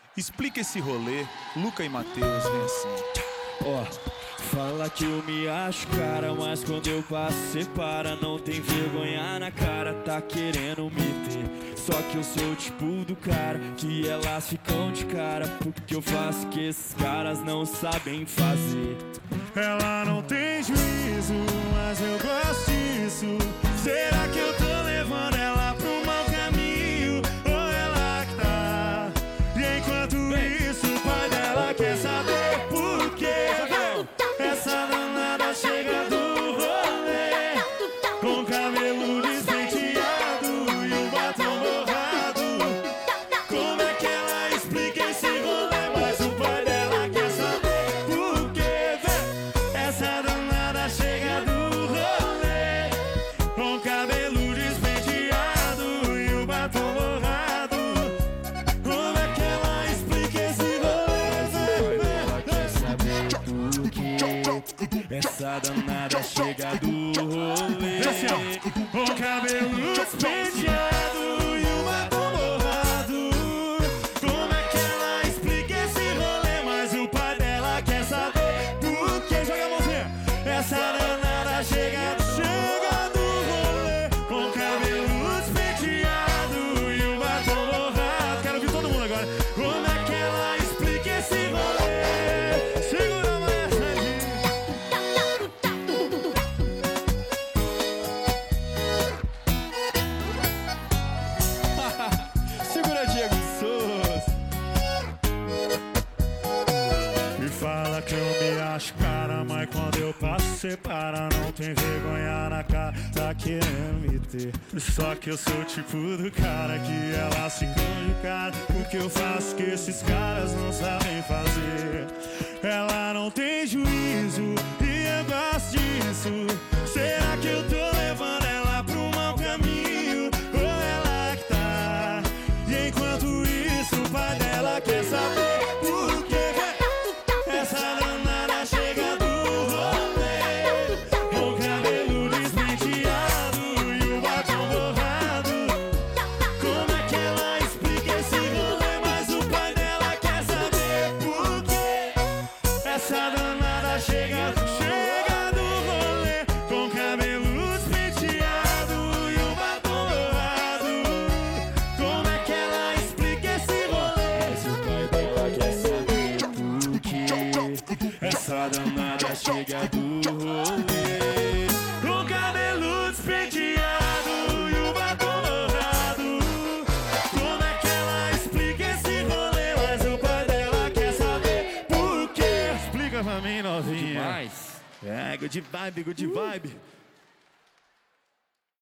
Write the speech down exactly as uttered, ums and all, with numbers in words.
Explica esse rolê, Luca e Matheus, vem assim. Ó, oh, fala que eu me acho cara, mas quando eu passo cê para. Não tem vergonha na cara, tá querendo me ter. Só que eu sou o tipo do cara que elas ficam de cara, porque eu faço que esses caras não sabem fazer. Ela não tem juízo, mas eu gosto disso. Será que eu tô levando ela pro mau caminho? Ou ela que tá? E enquanto isso o pai dela quer saber por quê. Essa danada chega do rolê com cabelo despenteado e o batom borrado. Como é que ela explica esse rolê? Mas o pai dela quer saber por quê. Essa danada chega do rolê com cabelo despenteado e o batom borrado. Como é que ela explica esse rolê? Ela quer saber por quê. Essa danada chega do rolê com cabelo despenteado e o batom borrado. Como é que ela explica esse rolê? Mas o pai dela quer saber por quê. Joga a mãozinha. Essa danada chega, chega do rolê com cabelo despenteado e o batom borrado. Quero ouvir todo mundo agora. Como é que ela explica esse rolê? Segura mais aí. Segura, Diego Souza. E fala que eu me acho cara, mas quando eu passo cê para. Não tem vergonha na cara, tá querendo me ter. Só que eu sou o tipo do cara que ela se de cara, porque eu faço que esses caras não sabem fazer. Ela não tem juízo e eu gosto disso. Será que eu tô levando ela pro mau caminho? Ou ela que tá? E enquanto isso o pai dela quer saber por quê. Essa danada chega do rolê com cabelo despenteado e o batom borrado. Como é que ela explica esse rolê? Mas o pai dela quer saber por quê. Essa danada chega, chega do rolê com cabelo despenteado e o batom borrado. Como é que ela explica esse rolê? Mas o pai dela quer saber por quê. Essa danada chega do rolê Com cabelo despenteado e o batom borrado. Como é que ela explica esse rolê? Mas o pai dela quer saber por quê. Explica pra mim, novinha. Demais. É, good vibe, good vibe.